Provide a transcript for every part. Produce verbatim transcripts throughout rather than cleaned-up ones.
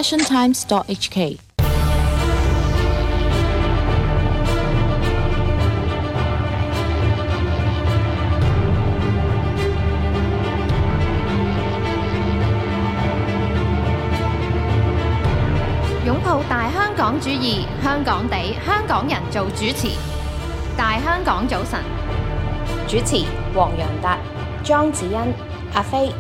passion times dot h k。 擁抱大香港主義，香港地，香港人做主持。大香港早晨， 主持黃洋達、莊子欣、阿飛。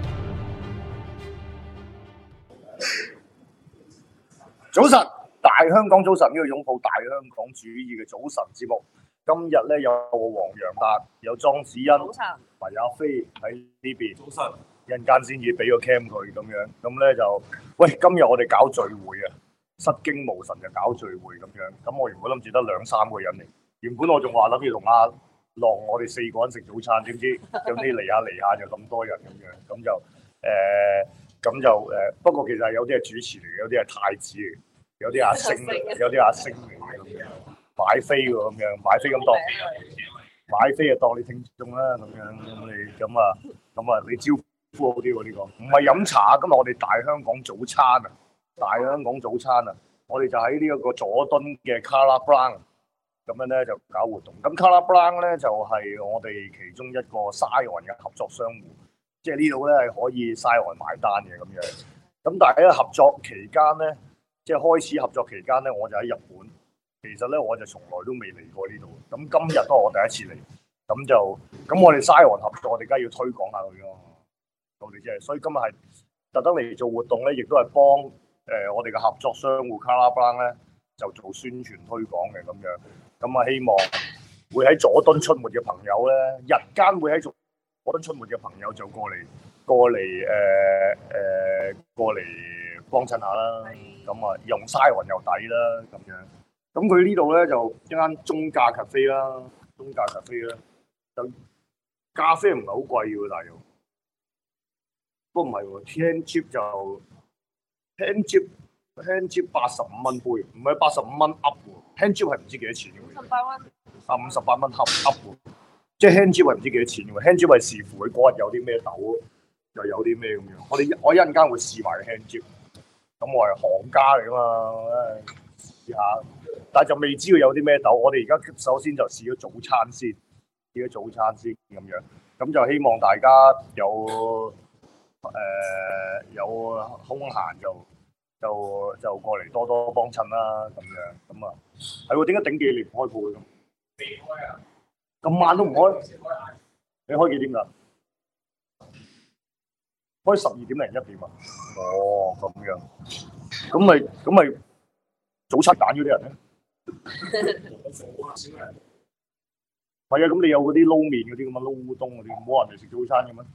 早晨，大香港早晨，呢個擁抱大香港主義嘅早晨節目。今日咧有我黃洋達，有莊子欣，同埋阿飛喺呢邊。早晨，一陣間先至俾個 cam 佢咁樣，咁咧就喂，今日我哋搞聚會啊，失驚無神就搞聚會咁樣。咁我原本諗住得兩三個人嚟，原本我仲話諗住同阿浪我哋四個人食早餐，點知有啲嚟下嚟下就咁多人咁樣，咁就誒。呃咁就誒、呃，不過其實有啲係主持嚟嘅，有啲係太子嚟嘅，有啲阿星，有啲阿星嚟嘅咁樣，買飛喎咁樣，買飛咁當，買飛就當你聽眾啦咁樣，咁你咁啊，咁啊你招呼好啲喎呢個，唔係飲茶，今日我哋大香港早餐啊，大香港早餐啊，我哋就喺呢一個佐敦嘅 Color Brown 咁樣咧就搞活動，咁 Color Brown 咧就係、是、我哋其中一個 Zion 嘅合作商戶。即係呢度咧係可以Zion買單嘅咁樣，咁但係喺合作期間咧，即係開始合作期間咧，我就喺日本。其實咧我就從來都未嚟過呢度，咁今日都係我第一次嚟，咁就咁我哋Zion合作，我哋梗係要推廣下佢咯。我哋即係，所以今日係特登嚟做活動咧，亦都係幫誒、呃、我哋嘅合作商戶 Color Brown 咧就做宣傳推廣嘅咁樣。咁啊希望會喺佐敦出沒嘅朋友咧，日間會喺做。我覺得出沒嘅朋友就過嚟，過嚟誒誒，過嚟幫襯下啦。咁啊，用Zion又抵啦，咁樣。咁佢呢度咧就一間中價咖啡啦，中價咖啡啦。就咖啡唔係好貴嘅喎，大佬。不過唔係喎 ，hand chip 就 hand chip hand chip 八十五蚊杯，唔係八十五蚊 up 喎。hand chip 係唔知幾多錢嘅喎。五十八蚊。啊，五十八蚊 up up 喎。即係 hand chip 係唔知幾多錢嘅喎 hand chip 係視乎佢嗰日有啲咩豆，又有啲咩咁樣。我哋我一陣間會試埋 hand chip，咁我係行家嚟噶嘛，試下。但係就未知道有啲咩豆。我哋而家首先就試咗早餐先，試咗早餐先咁樣。咁就希望大家有誒、呃、有空閒就就就過嚟多多幫襯啦咁樣。咁啊係喎，點解頂記你唔開鋪嘅咁？未開啊！咁晚都唔開，你開幾點㗎？開十二點零一點啊！哦，咁樣，咁咪咁咪早餐揀嗰啲人咧？係啊，咁你有嗰啲撈麵嗰啲咁啊，撈烏冬嗰啲，冇人哋食早餐嘅咩？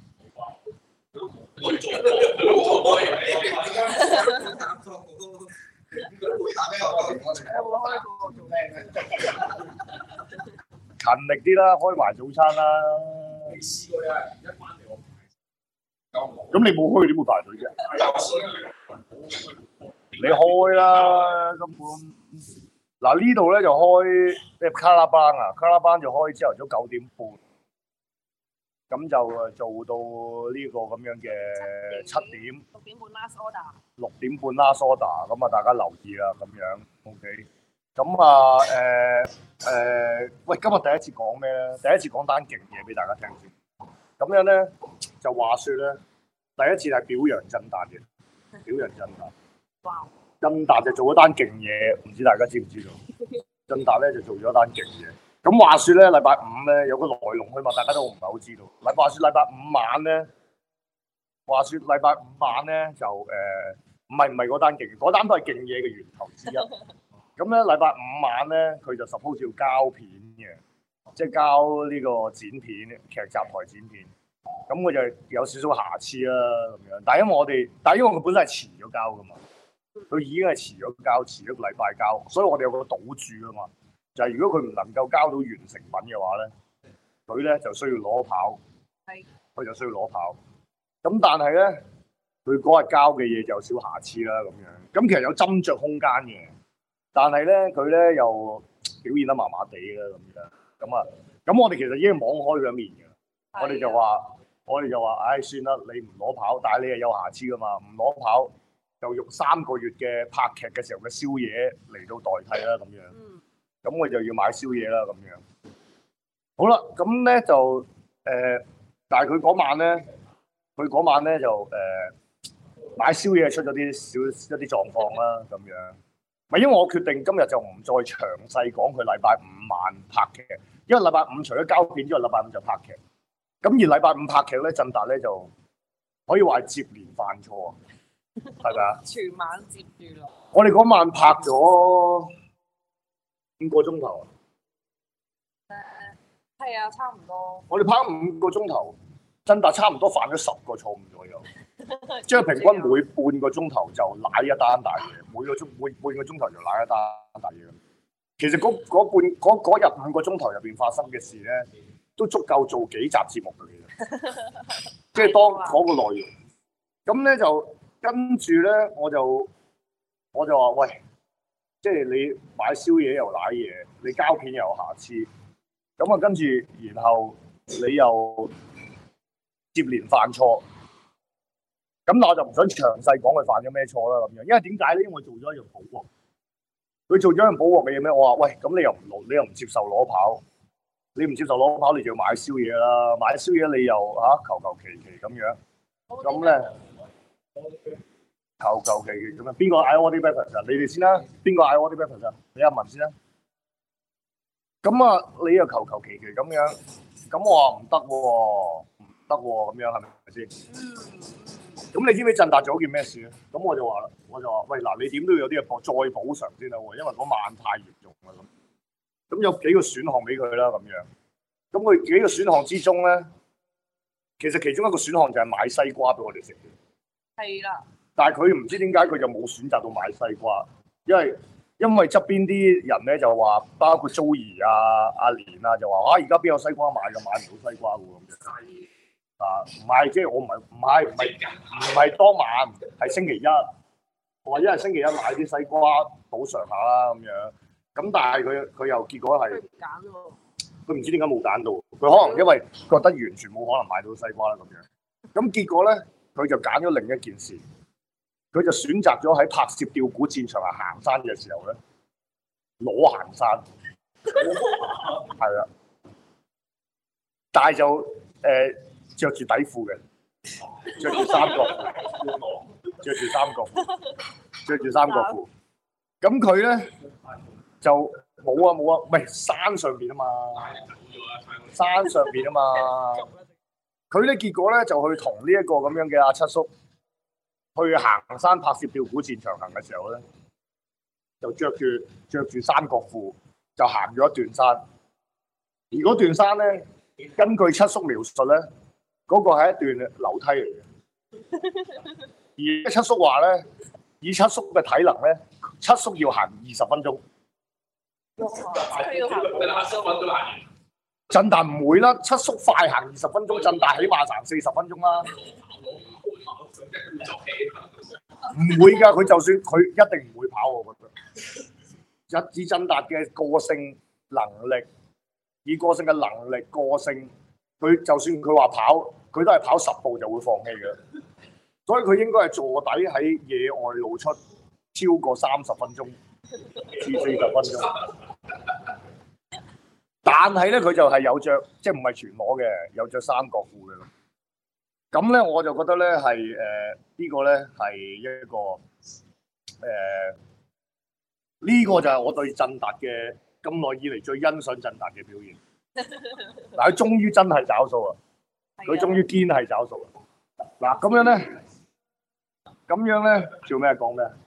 勤力啲啦，開埋早餐啦。你試過有人一翻嚟我排，咁你冇開點會排隊啫？你開啦，根本嗱呢度咧就開即係卡拉班啊，卡拉班就開朝頭早九點半，咁就誒做到呢個咁樣嘅七點。六點半 last order。六點半 last order，咁啊大家留意啦，咁樣 OK。咁啊，誒、呃、誒、呃，喂，今日第一次講咩咧？第一次講單勁嘢俾大家聽先。咁樣咧，就話説咧，第一次係表揚振達嘅，表揚振達。哇！振達就做咗單勁嘢，唔知大家知唔知道？振達咧就做咗單勁嘢。咁話説咧，禮拜五咧有個來龍去脈，大家都唔係好知道。禮話説禮拜五晚咧，話説禮拜五晚咧就誒，唔係唔係嗰單勁，嗰單都係勁嘢嘅源頭之一。咁咧，禮拜五晚咧，佢就 suppose 要交片嘅，即係交呢個剪片、劇集台剪片。咁佢就有少少瑕疵啦，咁樣。但係因為我哋，但係因為佢本身係遲咗交噶嘛，佢已經係遲咗交，遲一個禮拜交，所以我哋有個賭注啊嘛，就係、是、如果佢唔能夠交到完成品嘅話咧，佢咧就需要攞跑，佢就需要攞跑。咁但係咧，佢嗰日交嘅嘢就有少瑕疵啦，咁樣。咁其實有斟酌空間嘅。但係咧，佢咧又表現得麻麻地啦，咁樣咁啊，咁我哋其實已經網開咗一面嘅，我哋就話，我哋就話，唉，算啦，你唔攞跑，但係你係有瑕疵噶嘛，唔攞跑， 就用三個月嘅拍劇嘅時候嘅宵夜嚟到代替啦咁樣。咁我就要買宵夜啦咁樣。好啦，咁咧就誒、呃，但係佢嗰晚咧，佢嗰晚咧就誒、呃、買宵夜出咗啲少一啲狀況啦咁樣。咪因為我決定今日就唔再詳細講佢禮拜五晚拍劇，因為禮拜五除咗膠片之外，禮拜五就拍劇。咁而禮拜五拍劇咧，振達咧就可以話係接連犯錯，係咪啊？ 全晚接住咯。 我哋嗰晚拍咗五個鐘頭。 誒，係啊，差唔多。 我哋拍五個鐘頭，振達差唔多犯咗十個錯誤左右，即係平均每半個鐘頭就瀨一單大嘢，每個鐘每半個鐘頭就瀨一單大嘢。其實嗰嗰半嗰嗰日五個鐘頭入邊發生嘅事咧，都足夠做幾集節目嘅，其實。即係當嗰個內容。咁咧就跟住咧，我就我就話喂，即係你買宵夜又瀨嘢，你膠片又有瑕疵，咁啊跟住然後你又接連犯錯，咁但我就唔想詳細講佢犯咗咩錯啦咁樣，因為點解咧？因為我做咗一樣補鑊，佢做咗一樣補鑊嘅嘢咩？我話喂，咁你又唔攞，你又唔接受攞跑，你唔接受攞跑，你就要買宵夜啦，買宵夜你又嚇求求其其咁樣，咁咧。求求其其咁樣，邊個嗌我啲 breakfast 啊？你哋先啦，邊個嗌我啲 breakfast 啊？你阿文先啦。咁啊，你又求求其其咁樣，咁我話唔得喎，唔得喎，咁樣係咪先？咁你知唔知振達做咗件咩事咧？咁我就話啦，我就話喂嗱，你點都要有啲嘢補再補償先啦喎，因為嗰晚太嚴重啦咁。咁有幾個選項俾佢啦咁樣。咁佢幾個選項之中咧，其實其中一個選項就係買西瓜俾我哋食嘅。 係啦， 但係佢唔知點解佢就冇選擇到買西瓜，因為因為側邊啲人咧就話，包括 Joey 啊、阿蓮啊，就話啊，而家邊有西瓜買嘅，買唔到西瓜喎咁樣。啊，唔係，即係我唔係唔係唔係唔係當晚，係星期一。我話一係星期一買啲西瓜補償下啦咁樣。咁但係佢佢又結果係佢唔揀喎， 佢唔知點解冇揀到，佢可能因為覺得完全冇可能買到西瓜啦咁樣。咁結果咧，佢就揀咗另一件事，佢就選擇咗喺拍攝吊古戰場啊行山嘅時候咧，攞行山，係啊，但係就誒著住底褲嘅，着住三角褲，着住三角褲，着住三角褲。咁佢咧就冇啊冇啊，唔係山上邊啊嘛，山上邊啊嘛。佢咧結果咧就去同呢一個咁樣嘅阿七叔去行山拍攝吊古戰場行嘅時候咧，就着住着住三角褲就行咗一段山。而嗰段山咧，根據七叔描述咧，嗰、那個係一段樓梯嚟嘅。而七叔話咧，以七叔嘅體能咧，七叔要行二十分鐘。 佢要行二十分鐘行。 振達唔會啦，七叔快行二十分鐘，振達起碼行四十分鐘啦。唔會㗎，佢就算佢一定唔會跑，我覺得。以振達嘅個性能力，以個性嘅能力個性，佢就算佢話跑，佢都係跑十步就會放棄嘅。所以佢應該係坐底喺野外露出超過三十分鐘至四十分鐘。但係咧，佢就係有着，即係唔係全裸嘅，有着三角褲嘅。咁咧，我就覺得咧係誒呢個咧係一個誒呢個就係我對振達嘅咁耐以嚟最欣賞振達嘅表現。嗱，佢終於真係找數啊！佢終於堅係找數啊！嗱，咁樣咧，咁樣咧做咩講咩？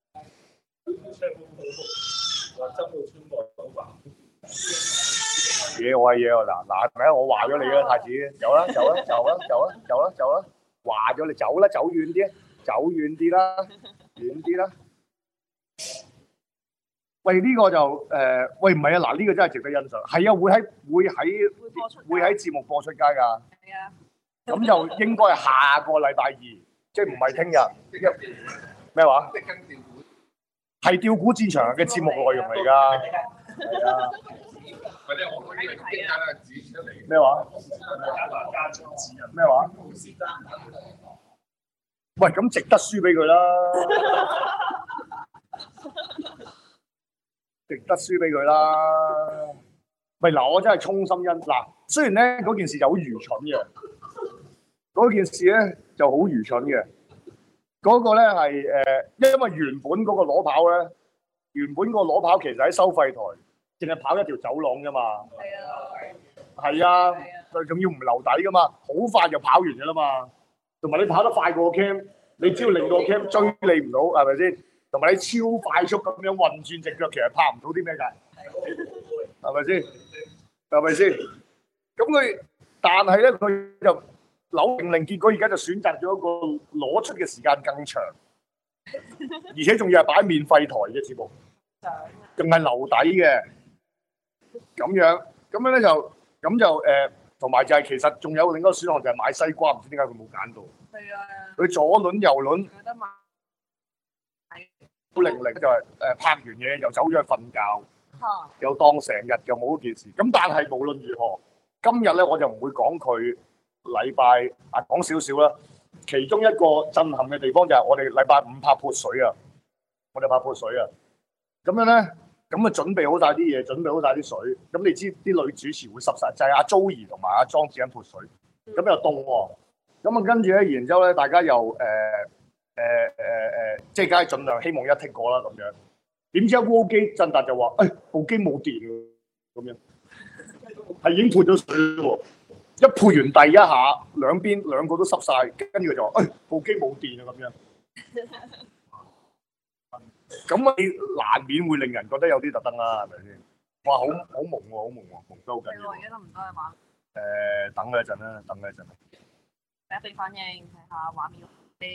嘢我係嘢喎，嗱嗱，睇我話咗你啦，太子，走啦走啦走啦走啦走啦走啦，話咗你走啦，走遠啲，走遠啲啦，遠啲啦。喂，呢、這個就誒、呃，喂唔係啊，嗱呢、這個真係值得欣賞，係啊，會喺會喺會喺節目播出街㗎。係啊。咁就應該係下個禮拜二，即係唔係聽日。咩話？係吊古戰場嘅節目內容嚟㗎。係啊。咩話？咩話？ 喂，咁值得輸俾佢啦，值得輸俾佢啦。喂，嗱，我真係衷心欣嗱，雖然咧嗰件事就好愚蠢嘅，嗰件事咧就好愚蠢嘅。嗰、嗰個咧係誒，因為原本嗰個裸跑咧，原本個裸跑其實喺收費台，淨係跑一條走廊啫嘛。係啊，係啊，佢仲要唔留底噶嘛，好快就跑完㗎啦嘛。同埋你跑得快過個 cam， 你只要令到個 cam 追你唔到，係咪先？同埋你超快速咁樣運轉隻腳，其實拍唔到啲咩㗎，係咪先？係咪先？咁佢，但係咧佢就扭定令，結果而家就選擇咗一個攞出嘅時間更長，而且仲要係擺免費台嘅節目，仲係留底嘅，咁樣，咁樣咧就，咁就誒。同埋就係其實仲有另一個選項就係買西瓜，唔知點解佢冇揀到。係啊。佢左輪右輪。有得買。好零零就係誒拍完嘢又走咗去瞓覺，啊、又當成日又冇件事。咁但係無論如何，今日咧我就唔會講佢禮拜啊講少少啦。其中一個震撼嘅地方就係我哋禮拜五拍潑水啊，我哋拍潑水啊。咁樣咧。咁啊，準備好晒啲嘢，準備好晒啲水。咁你知啲女主持會濕晒，就係、是、阿 Joey 同埋阿莊子欣潑水。咁又凍喎。咁啊，跟住咧，然之後咧，大家又誒誒誒誒，即係梗係盡量希望一剔過啦咁樣。點知一鍋機，振達就話：誒、哎、部機冇電喎，咁樣係已經潑咗水喎。一潑完第一下，兩邊兩個都濕晒，跟住佢就話：誒、哎、部機冇電啊咁樣。咁你難免會令人覺得有啲特登啦，係咪先？哇，好好蒙喎，好蒙喎，蒙得好緊要。而家得唔得啊？玩？誒，等佢一陣啦，等佢一陣。 睇下俾反應，睇下畫面。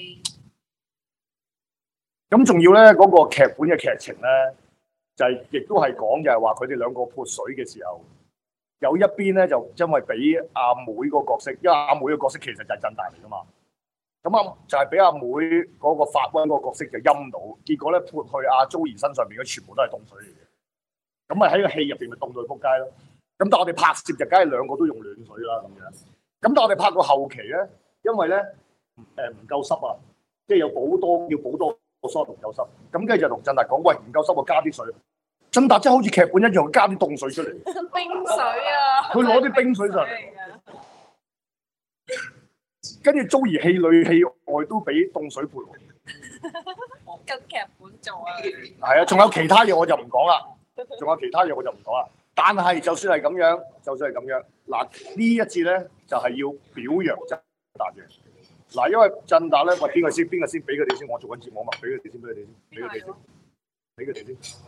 咁仲要咧，嗰、那個劇本嘅劇情咧，就係、是、亦都係講就係話佢哋兩個潑水嘅時候，有一邊咧就因為俾阿妹個角色，因為阿妹個角色其實就係振達嚟噶嘛。咁啊，就係俾阿妹嗰個發瘟嗰個角色就陰到，結果咧潑去阿 Joey 身上邊嘅全部都係凍水嚟嘅。咁啊喺個戲入邊咪凍到佢仆街咯。咁但係我哋拍攝就梗係兩個都用暖水啦咁樣。咁但係我哋拍到後期咧，因為咧誒唔夠濕啊，即係要補多要補多個 shot 唔夠濕。咁跟住就同振達講：喂，唔夠濕我加啲水。振達真係好似劇本一樣加啲凍水出嚟。 冰水啊！佢攞啲冰水上嚟。跟住 Joey 戲裏戲外都俾凍水潑， 跟劇本做啊！ 係啊，仲有其他嘢我就唔講啦，仲有其他嘢我就唔講啦。但係就算係咁樣，就算係咁樣，嗱呢一節咧就係、是、要表揚振達嘅。嗱，因為振達咧，喂邊個先？邊個先？俾佢哋先，我做緊節目嘛，俾佢哋先，俾佢哋先，俾佢哋先，俾佢哋先。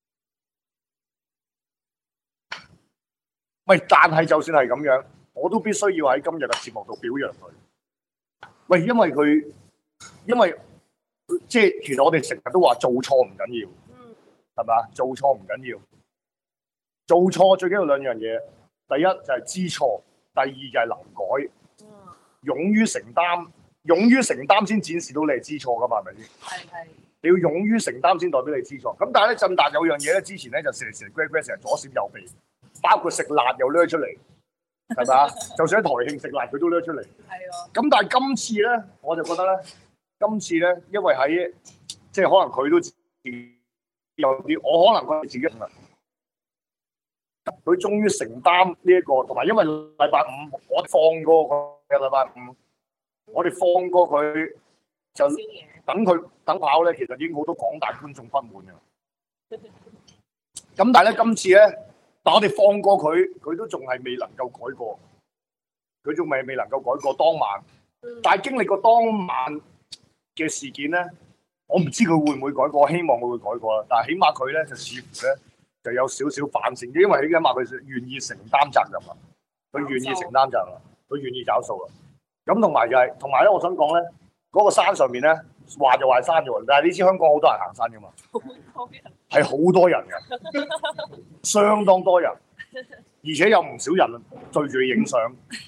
喂，但係就算係咁樣，我都必須要喺今日嘅節目度表揚佢。喂，因為佢，因為即係其實我哋成日都話做錯唔緊要，係咪啊？做錯唔緊要，做錯最緊要兩樣嘢，第一就係知錯，第二就係能改，勇於承擔，勇於承擔先展示到你係知錯噶嘛，係咪先？係係。你要勇於承擔先代表你知錯。咁但係咧，振達有樣嘢咧，之前咧就成日成日 grad grad 成日左閃右避，包括食辣又掠出嚟。係咪啊？就算喺台慶食辣，佢都掠出嚟。係啊。咁但係今次咧，我就覺得咧，今次咧，因為喺即係可能佢都有啲，我可能佢自己啊，佢終於承擔呢一個，同埋因為禮拜五我放過佢嘅禮拜五，我哋放過佢就等佢等跑咧，其實已經好多廣大觀眾不滿嘅。咁但係咧，今次咧。但我哋放過佢，佢都仲係未能夠改過，佢仲未未能夠改過當晚。但係經歷過當晚嘅事件咧，我唔知佢會唔會改過，希望佢會改過啦。但係起碼佢咧就似乎咧就有少少反省，因為起碼佢願意承擔責任啦，佢願意承擔責任啦，佢願意找數啦。咁同埋就係同埋咧，我想講咧，嗰、那個山上面咧話就話山啫，但係你知香港好多人行山噶嘛。係好多人嘅，相當多人，而且有唔少人對住你影相。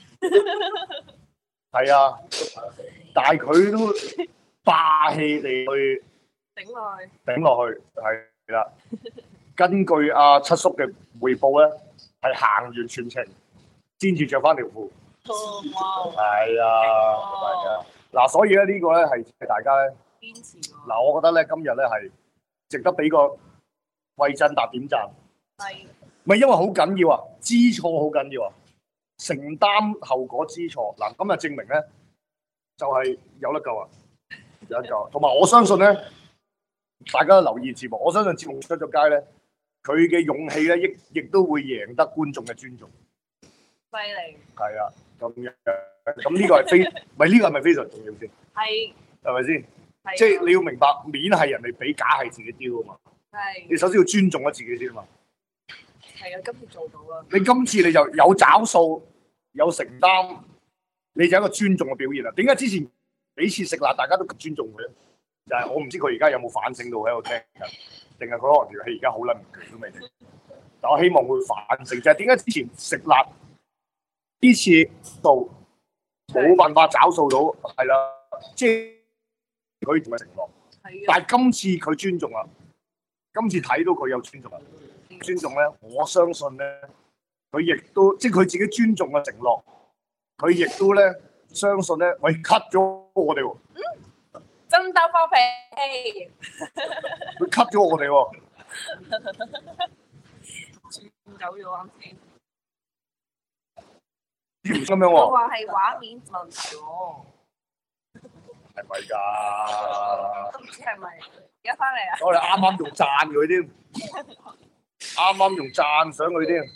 係啊，但係佢都霸氣地去頂落去，頂落去係啦。根據阿七叔嘅彙報咧，係行完全程先至着翻條褲。係啊，係啊， 嗱，所以咧呢個咧係大家咧堅持喎。 嗱，我覺得咧今日咧係值得俾個為振達點讚。 係。 咪因為好緊要啊，知錯好緊要啊，承擔後果知錯。嗱，咁啊證明咧就係有得救啊，有得救。同埋我相信咧，大家留意節目，我相信節目出咗街咧，佢嘅勇氣咧亦亦都會贏得觀眾嘅尊重。 犀利。 係啊，咁樣咁呢個係非，咪呢個係咪非常重要先？ 係。 係咪先？ 係。 即係你要明白，面係人哋俾，假係自己丟啊嘛。 係。 你首先要尊重咗自己先啊嘛。 係啊，今次做到啦。 你今次你就有找數，有承擔，你就係一個尊重嘅表現啦。點解之前幾次食辣大家都咁尊重佢咧？就係、是、我唔知佢而家有冇反省到喺度聽緊，定係佢可能條氣而家好撚唔強都未定。但我希望會反省，就係點解之前食辣呢次度冇辦法找數到，係啦，即係佢同佢承諾。但係今次佢尊重啦，今次睇到佢有尊重啦。尊重咧，我相信咧，佢亦都即係佢自己尊重嘅承諾，佢亦都咧相信咧，喂 cut 咗我哋喎， 嗯，真兜包皮， 佢 cut 咗我哋喎， 轉走咗啱先， 咁樣喎， 我話係畫面問題喎， 係咪㗎？ 都唔知係咪，而家翻嚟啊！ 我哋啱啱仲讚佢添。啱啱仲讚賞佢添，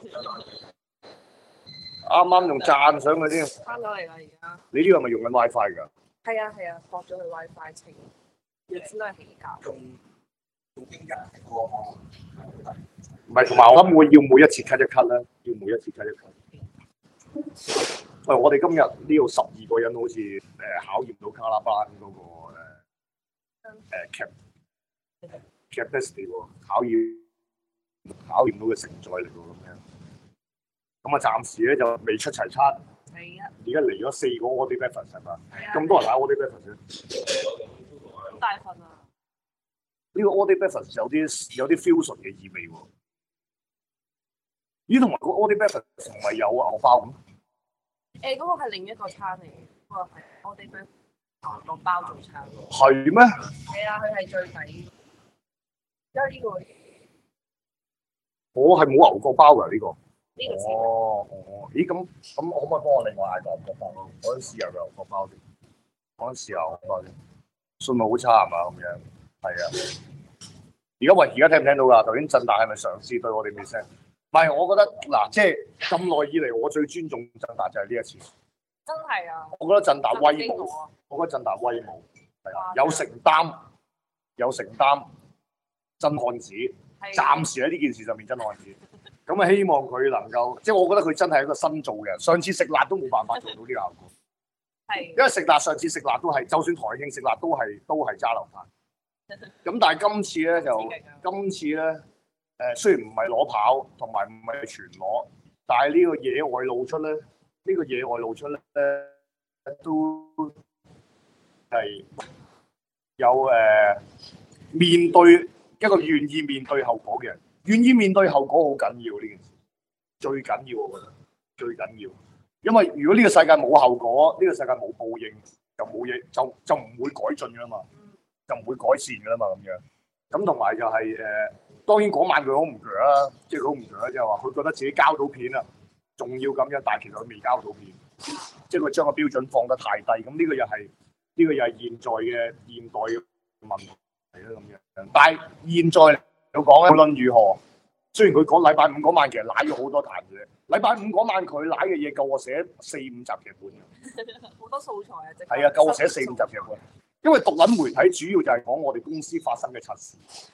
啱啱仲讚賞佢添。 翻到嚟啦，而家。 你呢個係咪用緊 WiFi 㗎？ 係啊係啊，駁咗去 WiFi 清，先都係起價。仲仲邊日喎？ 唔係，同埋我諗會要每一次 cut 一 cut 咧，要每一次 cut 一 cut。喂，我哋今日呢度十二個人好似誒考驗到卡拉班嗰個誒誒 cap capacity 喎，考驗。考驗到嘅承載力喎，咁樣，咁啊暫時咧就未出齊餐。 係啊。 而家嚟咗四個 Audi Breakfast 係嘛？咁多人打 Audi Breakfast 好大份啊！ 呢個 Audi Breakfast 有啲有啲 fusion 嘅意味喎。咦，同埋個 Audi Breakfast 唔係有牛包咁？ 誒，嗰個係另一個餐嚟嘅，嗰個係 Audi Breakfast 個包早餐。 係咩？ 係啊，佢係最抵。因為呢個。 我係冇牛角包㗎呢、呢個。 呢個哦哦，咦咁咁，可唔可以幫我另外嗌個牛角包咯？我想試下個牛角包先。我想試下牛角包先。信號好差係嘛咁樣？係啊。而家喂，而家聽唔聽到㗎？頭先振達係咪嘗試對我哋咩聲？唔係，我覺得嗱，即係咁耐以嚟，我最尊重振達就係呢一次。 真係啊！ 我覺得振達威武，我覺得振達威武，係啊，有承擔，有承擔，真漢子。暫時喺呢件事上面真漢子，咁啊希望佢能夠，即係我覺得佢真係一個新做嘅。上次食辣都冇辦法做到呢個效果，係，因為食辣上次食辣都係，就算台慶食辣都係都係揸流飯。咁但係今次咧就，今次咧誒、呃、雖然唔係攞跑，同埋唔係全攞，但係呢個野外露出咧，呢、呢個野外露出咧都係有誒、呃、面對。一個願意面對後果嘅人，願意面對後果好緊要呢件事，最緊要我覺得最緊要，因為如果呢個世界冇後果，呢、呢個世界冇報應，就冇嘢，就就唔會改進噶啦嘛，就唔會改善噶啦嘛咁樣。咁同埋就係、是、誒、呃，當然嗰晚佢好唔鋸啦，即係好唔鋸啦，即係話佢覺得自己交到片啦，仲要咁樣，但係其實佢未交到片，即係佢將個標準放得太低。咁呢個又係呢、呢個又係現在嘅現代嘅問題。係啦咁樣，但係現在有講咧，無論如何，雖然佢講禮拜五嗰晚其實瀨咗好多壇嘅，禮拜五嗰晚佢瀨嘅嘢夠我寫四五集劇本嘅， 好多素材啊！ 係啊，夠我寫四五集劇本，因為獨撚媒體主要就係講我哋公司發生嘅測事，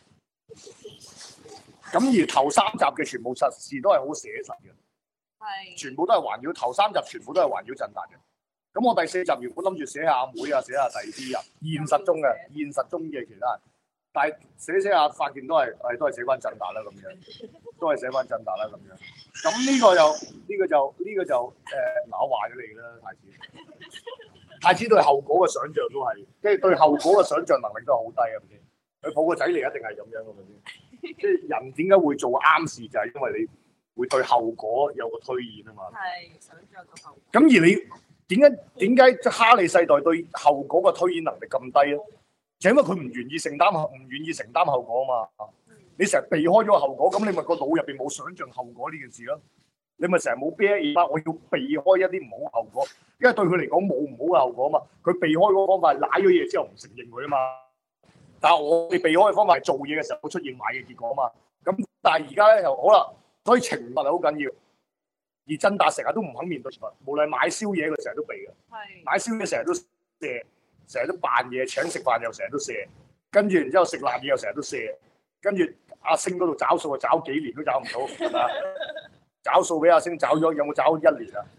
咁而頭三集嘅全部測事都係好寫實嘅，係，全部都係環繞頭三集全部都係環繞振達嘅。咁我第四集原本諗住寫下阿妹啊，寫下第二啲人，現實中嘅現實中嘅其他人，但係寫寫下發現都係係都係寫翻振達啦咁樣，都係寫翻振達啦咁樣。咁呢個就呢、呢個就呢、呢個就誒鬧壞咗你啦，太子。太子對後果嘅想像都係，即係對後果嘅想像能力都係好低啊！唔知佢抱個仔嚟一定係咁樣嘅，係咪先？即係人點解會做啱事，就係因為你會對後果有個推演啊嘛。係想像到後果。咁而你。 點解點解哈利世代對後果嘅推演能力咁低咧？就因為佢唔願意承擔唔願意承擔後果啊嘛。你成日避開咗個後果，咁你咪個腦入邊冇想像後果呢件事咯。你咪成日冇 bear in mind，我要避開一啲唔好後果，因為對佢嚟講冇唔好嘅後果啊嘛。佢避開嗰個方法係舐咗嘢之後唔承認佢啊嘛。但係我哋避開嘅方法係做嘢嘅時候會出現壞嘅結果啊嘛。咁但係而家咧又好啦，所以懲罰係好緊要。而曾達成日都唔肯面對懲罰，無論買宵夜佢成日都避嘅，買宵夜成日都射，成日都扮嘢，請食飯又成日都射，跟住然之後食辣嘢又成日都射，跟住阿星嗰度找數啊，找幾年都找唔到，係嘛？找數俾阿星找咗，有冇找一年啊？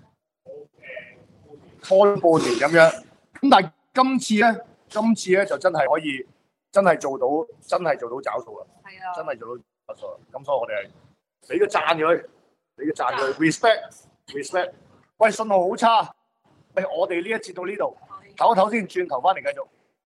開半年咁樣。咁但係今次咧，今次咧就真係可以，真係做到，真係做到找數啦。係啊，真係做到找數啦。咁所以我哋係俾個讚佢。你要讚佢 ，respect，respect。喂，信號好差。喂，我哋呢一節到呢度，唞一唞先，轉頭翻嚟繼續。